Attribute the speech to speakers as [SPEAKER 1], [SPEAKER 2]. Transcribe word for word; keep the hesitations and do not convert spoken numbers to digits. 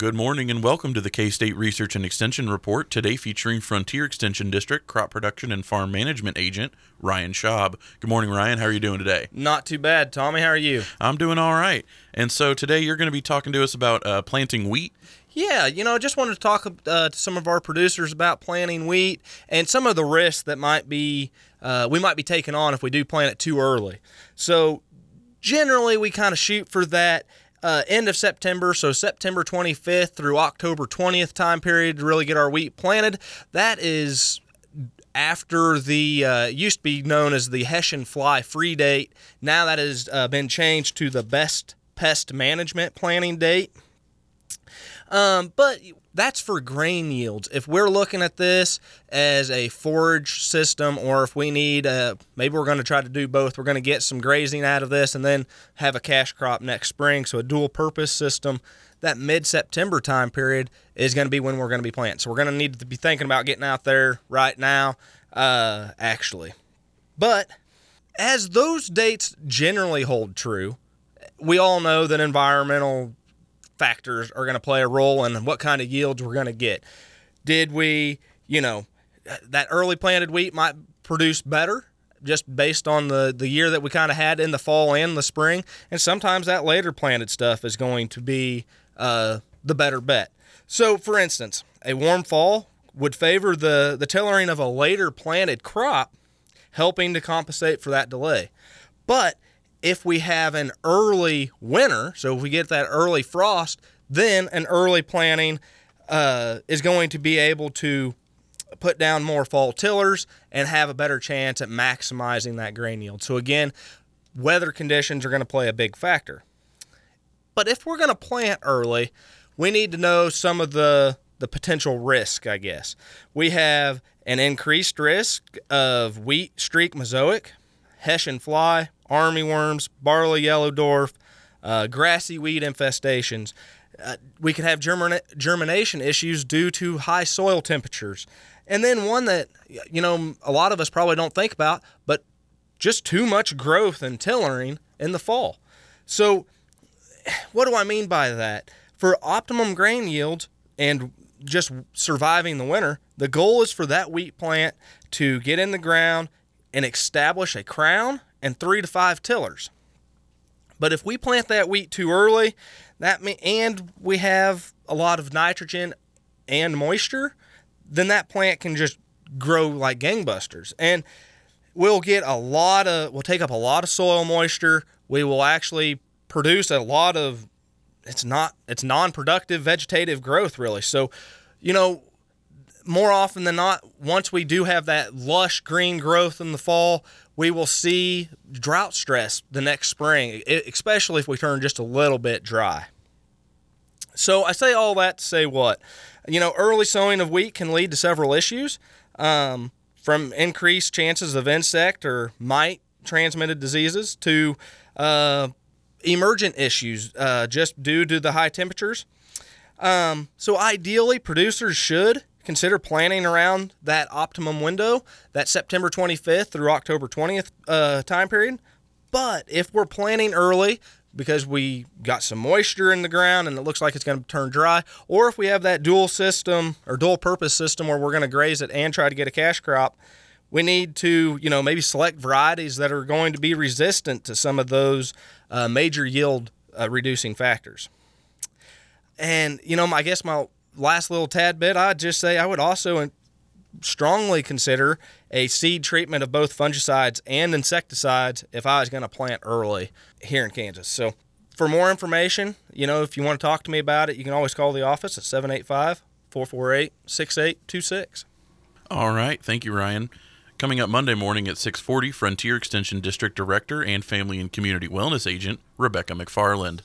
[SPEAKER 1] Good morning and welcome to the K-State Research and Extension Report, today featuring Frontier Extension District Crop Production and Farm Management Agent, Ryan Schaub. Good morning, Ryan. How are you doing today?
[SPEAKER 2] Not too bad, Tommy. How are you?
[SPEAKER 1] I'm doing all right. And so today you're going to be talking to us about uh, planting wheat.
[SPEAKER 2] Yeah, you know, I just wanted to talk uh, to some of our producers about planting wheat and some of the risks that might be uh, we might be taking on if we do plant it too early. So generally, we kind of shoot for that uh, end of September, so September twenty-fifth through October twentieth time period to really get our wheat planted. That is after the uh, used to be known as the Hessian fly free date. Now that has uh, been changed to the best pest management planting date. Um, but that's for grain yields. If we're looking at this as a forage system, or if we need, uh, maybe we're going to try to do both. We're going to get some grazing out of this and then have a cash crop next spring. So a dual purpose system, that mid-September time period is going to be when we're going to be planting. So we're going to need to be thinking about getting out there right now, uh, actually. But as those dates generally hold true, we all know that environmental factors are going to play a role in what kind of yields we're going to get. Did we, you know, that early planted wheat might produce better just based on the, the year that we kind of had in the fall and the spring, and sometimes that later planted stuff is going to be uh, the better bet. So, for instance, a warm fall would favor the, the tillering of a later planted crop, helping to compensate for that delay. But if we have an early winter, so if we get that early frost, then an early planting uh, is going to be able to put down more fall tillers and have a better chance at maximizing that grain yield. So again, weather conditions are going to play a big factor. But if we're going to plant early, we need to know some of the, the potential risk, I guess. We have an increased risk of wheat streak mosaic, Hessian fly, armyworms, barley yellow dwarf, uh, grassy weed infestations. Uh, we could have germina- germination issues due to high soil temperatures. And then one that, you know, a lot of us probably don't think about, but just too much growth and tillering in the fall. So what do I mean by that? For optimum grain yields and just surviving the winter, the goal is for that wheat plant to get in the ground and establish a crown and three to five tillers. But if we plant that wheat too early, that may, and we have a lot of nitrogen and moisture, then that plant can just grow like gangbusters. And we'll get a lot of, we'll take up a lot of soil moisture. We will actually produce a lot of, it's not, it's non-productive vegetative growth really. So, you know, more often than not, once we do have that lush green growth in the fall, we will see drought stress the next spring, especially if we turn just a little bit dry. So I say all that to say what? You know, early sowing of wheat can lead to several issues, um, from increased chances of insect or mite transmitted diseases to uh, emergent issues uh, just due to the high temperatures. Um, so ideally, producers should consider planting around that optimum window, that September twenty-fifth through October twentieth uh, time period. But if we're planting early because we got some moisture in the ground and it looks like it's going to turn dry, or if we have that dual system or dual purpose system where we're going to graze it and try to get a cash crop, we need to, you know, maybe select varieties that are going to be resistant to some of those uh, major yield uh, reducing factors. And, you know, I guess my last little tad bit, I'd just say I would also strongly consider a seed treatment of both fungicides and insecticides if I was going to plant early here in Kansas. So for more information, you know, if you want to talk to me about it, you can always call the office at seven eight five, four four eight, six eight two six.
[SPEAKER 1] All right. Thank you, Ryan. Coming up Monday morning at six forty, Frontier Extension District Director and Family and Community Wellness Agent, Rebecca McFarland.